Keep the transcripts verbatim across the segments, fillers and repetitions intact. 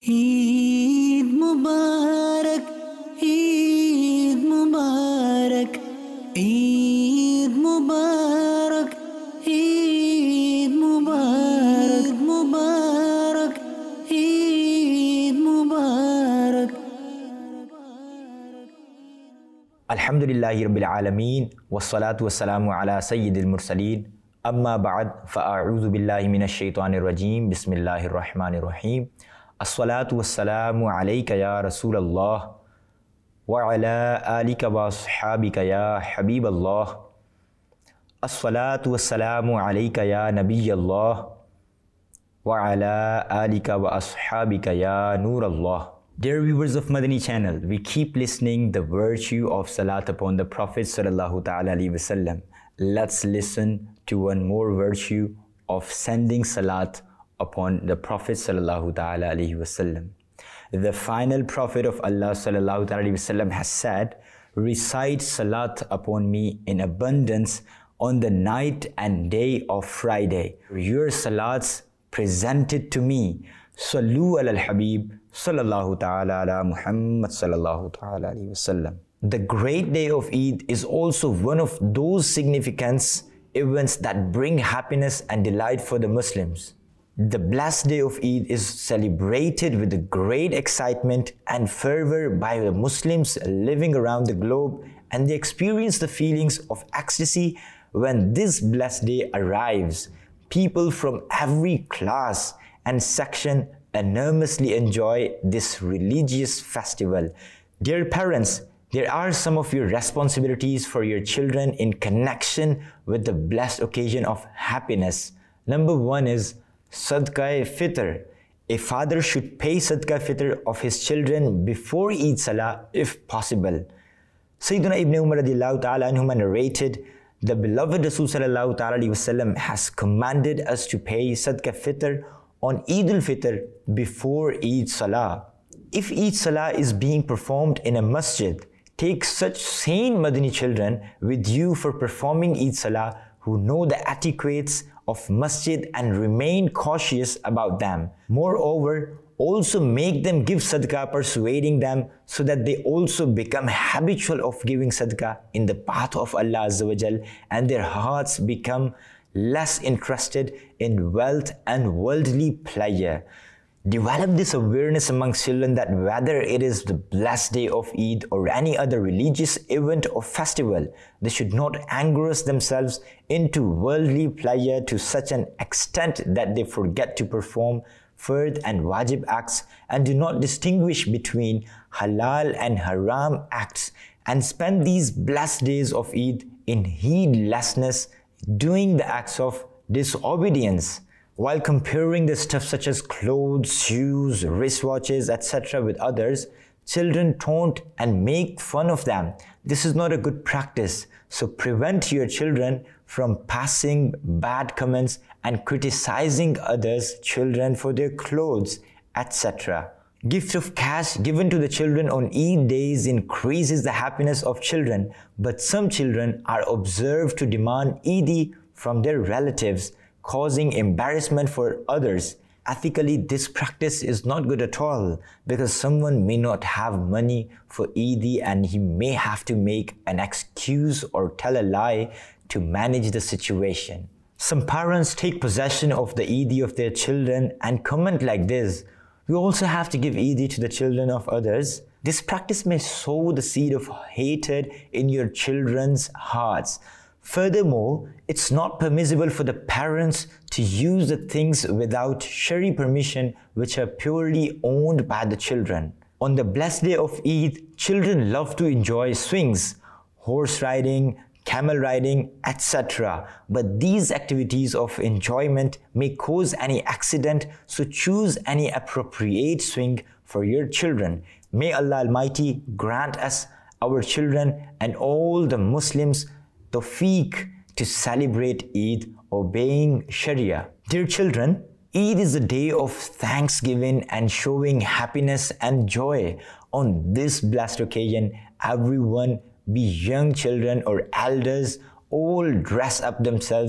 ईद मुबारक, ईद मुबारक, ईद मुबारक, ईद मुबारक, मुबारक, ईद मुबारक। अल्हम्दुलिल्लाहि रब्बिल आलमीन वस्सलातु वस्सलामु अला सय्यिदिल मुरसलीन अम्मा बाद फ़अऊज़ु बिल्लाहि मिनश शैतानिर रजीम बिस्मिल्लाहिर रहमानिर रहीम। अस्सलातु वस्सलामु अलैका या रसूलल्लाह व अला आलिका व अस्हाबिका या हबीबल्लाह। अस्सलातु वस्सलामु अलैका या नबियल्लाह व अला आलिका व अस्हाबिका या नूरल्लाह। Dear viewers of Madani channel, we keep listening the virtue of salat upon the Prophet sallallahu ta'ala alaihi wasallam. Let's listen to one more virtue of sending salat upon the Prophet sallallahu ta'ala alaihi wasallam. The final Prophet of Allah sallallahu ta'ala alaihi wasallam has said, recite salat upon me in abundance on the night and day of Friday. Your salats presented to me. Sallu ala al-Habib sallallahu ta'ala ala Muhammad sallallahu ta'ala alaihi wasallam. The great day of Eid is also one of those significant events that bring happiness and delight for the Muslims. The blessed day of Eid is celebrated with great excitement and fervor by the Muslims living around the globe, and they experience the feelings of ecstasy when this blessed day arrives. People from every class and section enormously enjoy this religious festival. Dear parents, there are some of your responsibilities for your children in connection with the blessed occasion of happiness. Number one is Sadaqah-e-Fitr. A father should pay Sadaqah-e-Fitr of his children before Eid Salah if possible. Sayyidina Ibn Umar radiallahu ta'ala anhuma narrated, the beloved Rasul sallallahu ta'ala alaihi wasallam has commanded us to pay Sadaqah-e-Fitr on Eid al-Fitr before Eid Salah. If Eid Salah is being performed in a masjid, take such sane Madani children with you for performing Eid Salah who know the etiquettes of masjid and remain cautious about them. Moreover, also make them give sadaqah, persuading them so that they also become habitual of giving sadaqah in the path of Allah Azza wa Jal, and their hearts become less interested in wealth and worldly pleasure. Develop this awareness among children that whether it is the blessed day of Eid or any other religious event or festival, they should not engross themselves into worldly pleasure to such an extent that they forget to perform fard and wajib acts and do not distinguish between halal and haram acts, and spend these blessed days of Eid in heedlessness, doing the acts of disobedience. While comparing the stuff such as clothes, shoes, wristwatches, et cetera with others, children taunt and make fun of them. This is not a good practice, so prevent your children from passing bad comments and criticizing others' children for their clothes, et cetera. Gift of cash given to the children on Eid days increases the happiness of children, but some children are observed to demand Eid from their relatives, causing embarrassment for others. Ethically, this practice is not good at all because someone may not have money for Eid and he may have to make an excuse or tell a lie to manage the situation. Some parents take possession of the Eid of their children and comment like this, "We also have to give Eid to the children of others." This practice may sow the seed of hatred in your children's hearts. Furthermore, it's not permissible for the parents to use the things without Shari permission which are purely owned by the children. On the blessed day of Eid, children love to enjoy swings, horse riding, camel riding, et cetera. But these activities of enjoyment may cause any accident, so choose any appropriate swing for your children. May Allah Almighty grant us, our children, and all the Muslims tawfiq to celebrate Eid obeying Sharia. Dear children, Eid is a day of thanksgiving and showing happiness and joy. On this blessed occasion, everyone, be young children or elders, all dress up themselves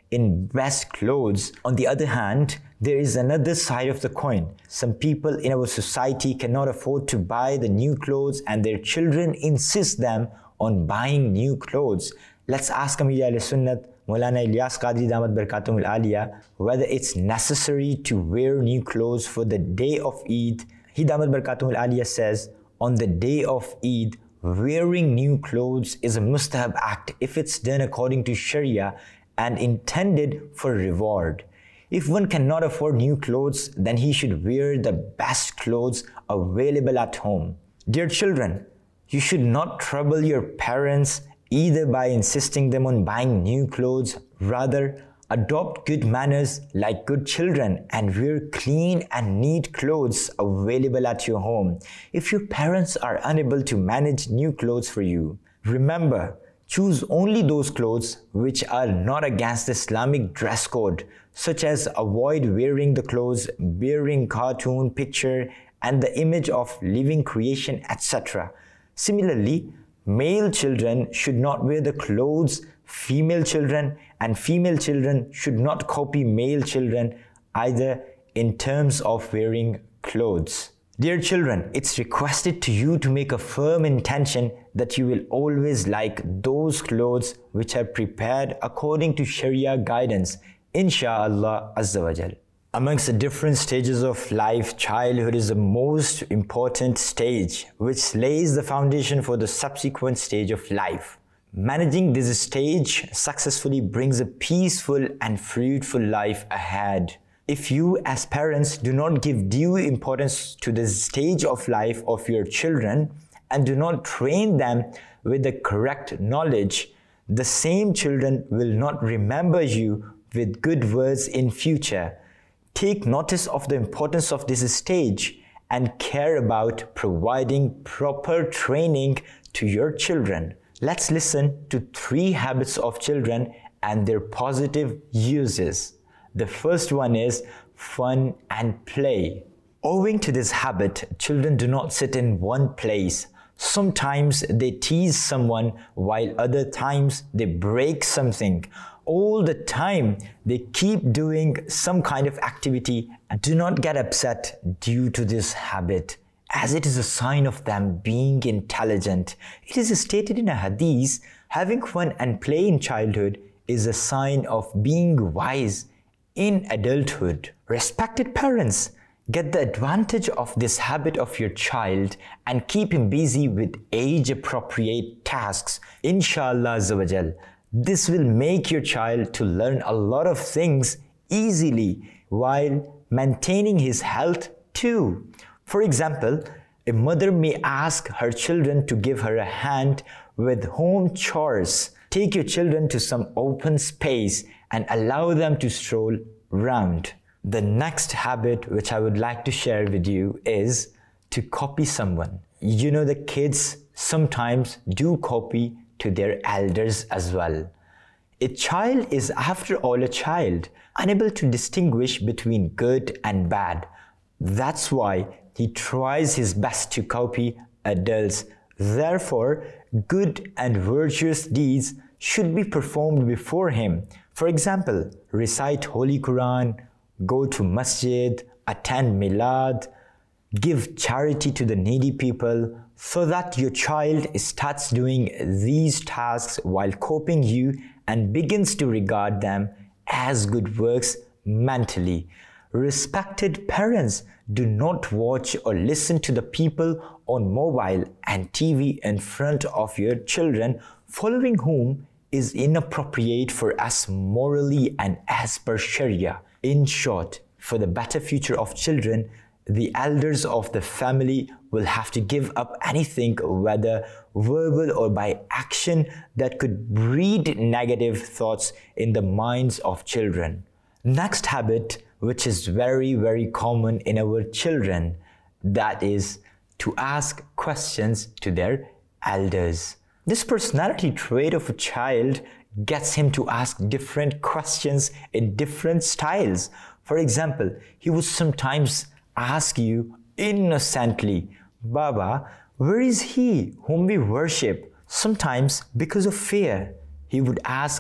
in best clothes. On the other hand, there is another side of the coin. Some people in our society cannot afford to buy the new clothes and their children insist them on buying new clothes. Let's ask Amir al-Sunnat, Maulana Ilyas Qadri Damat Barakatum al-Aliyah, whether it's necessary to wear new clothes for the day of Eid. He Damat Barakatum al-Aliyah says, on the day of Eid, wearing new clothes is a mustahab act if it's done according to Sharia and intended for reward. If one cannot afford new clothes, then he should wear the best clothes available at home. Dear children, you should not trouble your parents either by insisting them on buying new clothes. Rather, adopt good manners like good children and wear clean and neat clothes available at your home. If your parents are unable to manage new clothes for you, remember, choose only those clothes which are not against the Islamic dress code, such as avoid wearing the clothes bearing cartoon picture and the image of living creation, et cetera. Similarly, male children should not wear the clothes female children, and female children should not copy male children either in terms of wearing clothes. Dear children, it's requested to you to make a firm intention that you will always like those clothes which are prepared according to Sharia guidance, Insha'Allah Azza wa Jal. Amongst the different stages of life, childhood is the most important stage, which lays the foundation for the subsequent stage of life. Managing this stage successfully brings a peaceful and fruitful life ahead. If you as parents do not give due importance to this stage of life of your children and do not train them with the correct knowledge, the same children will not remember you with good words in future. Take notice of the importance of this stage and care about providing proper training to your children. Let's listen to three habits of children and their positive uses. The first one is fun and play. Owing to this habit, children do not sit in one place. Sometimes they tease someone, while other times they break something. All the time they keep doing some kind of activity and do not get upset due to this habit, as it is a sign of them being intelligent. It is stated in a hadith, having fun and play in childhood is a sign of being wise in adulthood. Respected parents, get the advantage of this habit of your child and keep him busy with age-appropriate tasks. Inshallah Azza wa Jal, this will make your child to learn a lot of things easily while maintaining his health too. For example, a mother may ask her children to give her a hand with home chores. Take your children to some open space and allow them to stroll round. The next habit which I would like to share with you is to copy someone. You know, the kids sometimes do copy to their elders as well. A child is after all a child, unable to distinguish between good and bad. That's why he tries his best to copy adults. Therefore, good and virtuous deeds should be performed before him. For example, recite Holy Quran, go to masjid, attend milad, give charity to the needy people, so that your child starts doing these tasks while copying you and begins to regard them as good works mentally. Respected parents, do not watch or listen to the people on mobile and T V in front of your children, following whom is inappropriate for us morally and as per Sharia. In short, for the better future of children, the elders of the family will have to give up anything, whether verbal or by action, that could breed negative thoughts in the minds of children. Next habit, which is very, very common in our children, that is to ask questions to their elders. This personality trait of a child gets him to ask different questions in different styles. For example, he would sometimes ask you innocently, Baba, where is he whom we worship? Sometimes, because of fear, he would ask,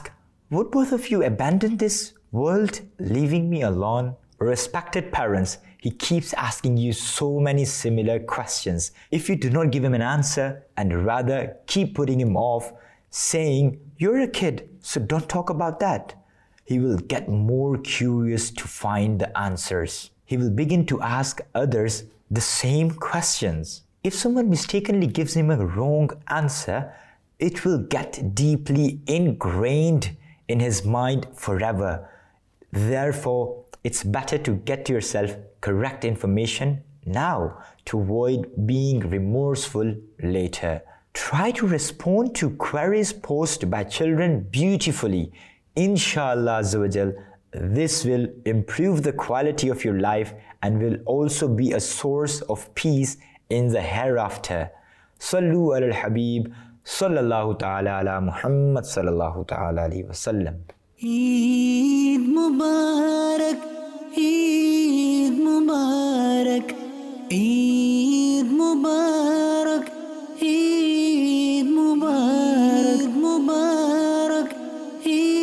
Would both of you abandon this world, leaving me alone? Respected parents, he keeps asking you so many similar questions. If you do not give him an answer and rather keep putting him off, saying, "You're a kid, so don't talk about that," he will get more curious to find the answers. He will begin to ask others the same questions. If someone mistakenly gives him a wrong answer, it will get deeply ingrained in his mind forever. Therefore, it's better to get yourself correct information now to avoid being remorseful later. Try to respond to queries posed by children beautifully. Inshallah Azza wa Jal, this will improve the quality of your life and will also be a source of peace in the hereafter. Sallu ala al-Habib, sallallahu ta'ala ala Muhammad sallallahu ta'ala alayhi wa sallam. Eid Mubarak, Eid Mubarak, Eid Mubarak, Eid Mubarak, Mubarak, Eid